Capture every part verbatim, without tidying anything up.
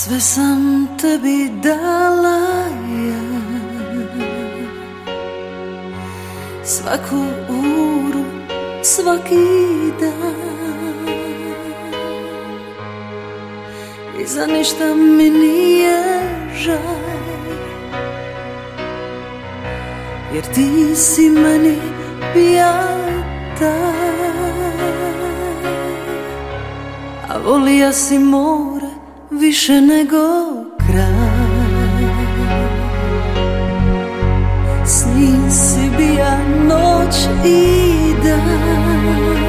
Sve sam tebi dala ja, svaku uru, svaki dan, i za ništa mi nije žal, jer ti si meni pjata, a volija si more više nego kraj. S njim si bija noć i dan,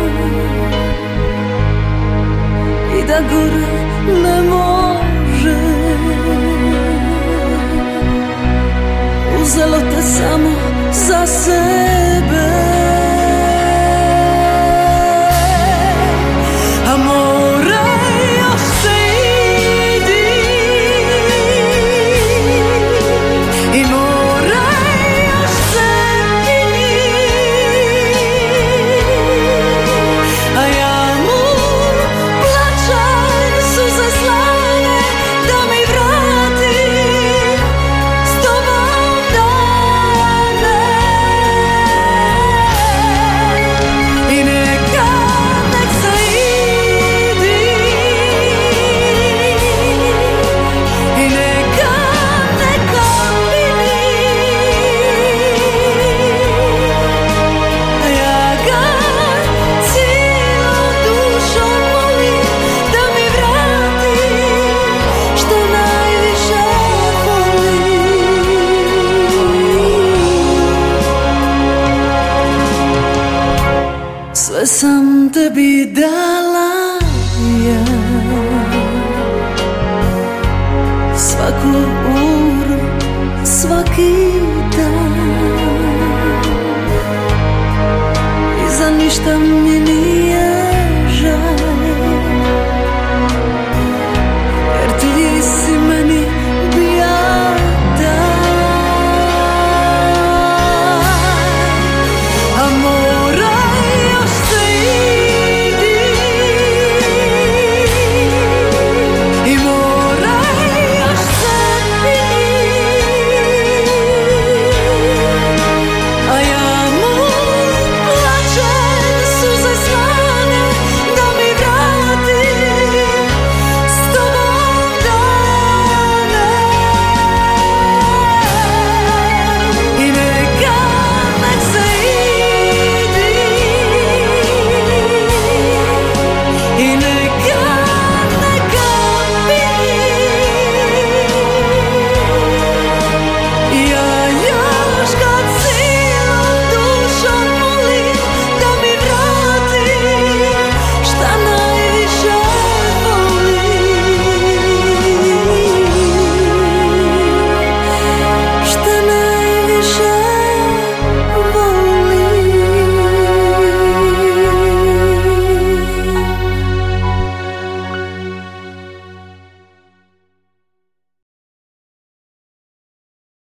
i da gore ne može. Uzelo te samo za sebe, a more još se idi, i more još se idi, a ja mu plačam suze slane da mi vrati s tobom dane. I neka nek se idi, i neka neka vidi, a ja ga cijelom dušom molim da mi vrati što najviše volim. Sve sam tebi dala ja, svaku uru, svaki dan,